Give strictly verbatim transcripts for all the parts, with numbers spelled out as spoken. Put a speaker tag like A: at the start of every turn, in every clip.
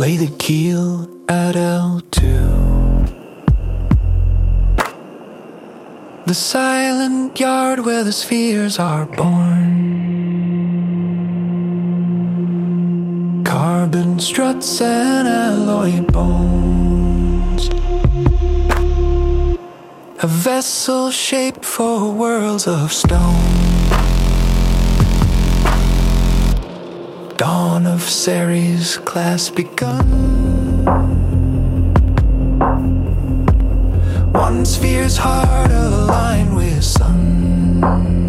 A: Lay the keel at L two. The silent yard where the spheres are born. Carbon struts and alloy bones. A vessel shaped for worlds of stone. Dawn of Ceres class begun. One sphere's heart aligned with sun.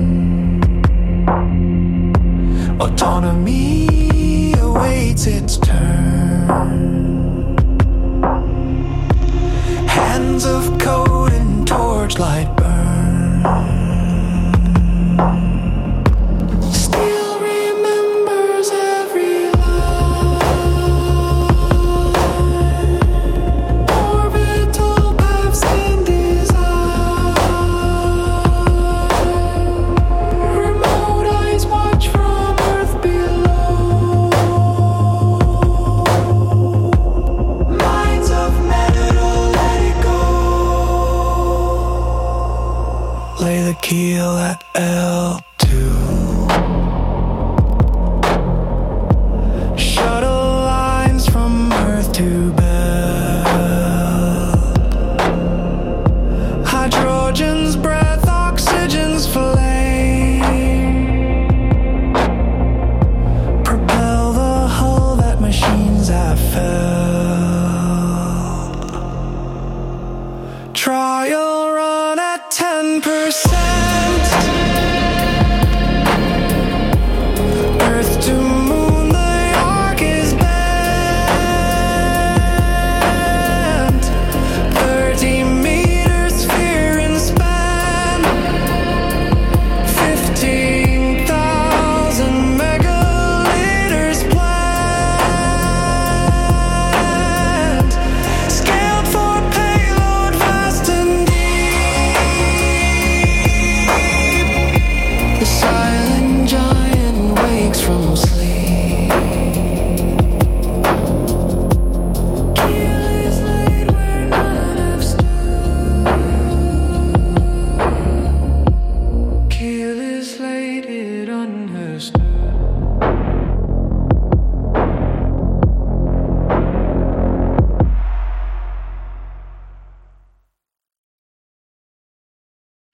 A: Autonomy awaits its turn. Hands of code and torchlight burn. Still remembers every line. Orbital paths in design. Remote eyes watch from Earth below. Minds of metal, let it go. Lay the keel at L two. Shuttle lines from Earth to Bell. Hydrogen's breath, oxygen's flame. Propel the hull that machines have felled. Trial run at ten percent.